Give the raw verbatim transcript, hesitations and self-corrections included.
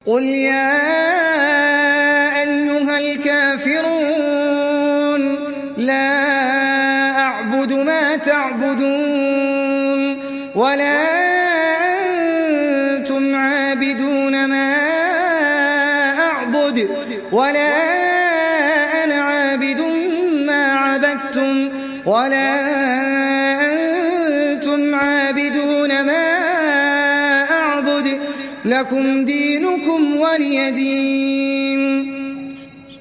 قل يا أيها الكافرون لا أعبد ما تعبدون ولا أنتم عابدون ما أعبد ولا أنا عابد ما عبدتم ولا أنتم عابدون ما أعبد لكم دينكم ولي دين.